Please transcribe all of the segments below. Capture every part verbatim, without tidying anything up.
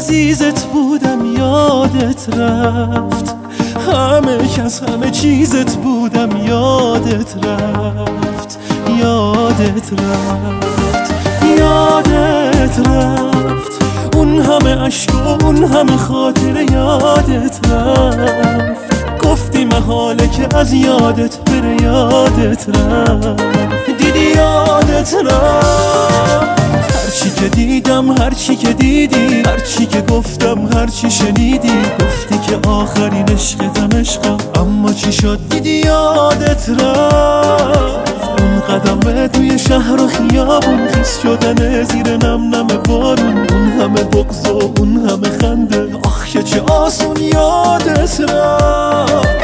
عزیزت بودم یادت رفت، همه کس همه چیزت بودم یادت رفت، یادت رفت، یادت رفت، اون همه عشق و اون همه خاطره یادت رفت، گفتی محاله که از یادت بره یادت رفت، دیدی یادت رفت. هرچی که دیدم هرچی که دیدی، هرچی که گفتم هرچی شنیدی، گفتی که آخرین عشقتم عشقم، اما چی شد دیدی یادت رفت. اون قدم توی شهر و خیابون، خیس شدن زیر نم نم بارون، اون همه بغض و اون همه خنده، آخ که چه آسون یادت رفت.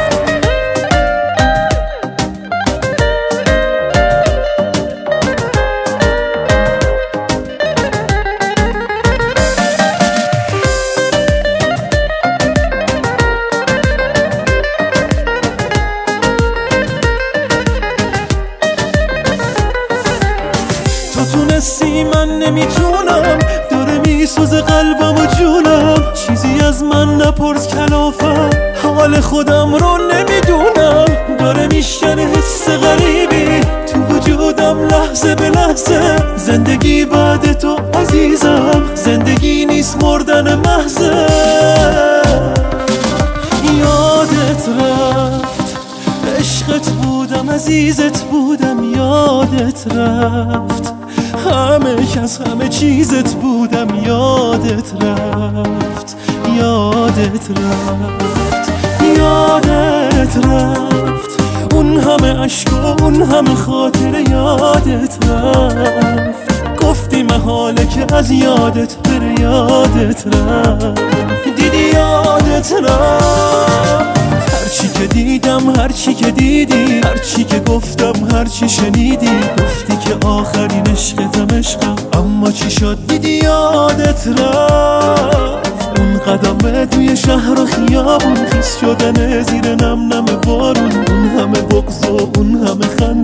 تونستی من نمیتونم، داره میسوزه قلبم و جونم، چیزی از من نپرس کلافم، حال خودم رو نمیدونم، داره میشکنه حس غریبی تو وجودم لحظه به لحظه، زندگی بعد تو عزیزم، زندگی نیست مردن محضه. یادت رفت عشقت بودم عزیزت بودم یادت رفت، همه کس همه چیزت بودم یادت رفت، یادت رفت، یادت رفت، اون همه عشق و اون همه خاطره یادت رفت، گفتی محاله که از یادت بره یادت رفت، دیدی یادت رفت. هرچی که دیدم هرچی که دیدی، هرچی که گفتم هرچی شنیدی، گفتی که آخرین عشقتم عشقم، اما چی شد دیدی یادت رفت. اون قدم توی شهر و خیابون، خیس شدن زیر نم نم بارون، اون همه بغض و اون همه خنده،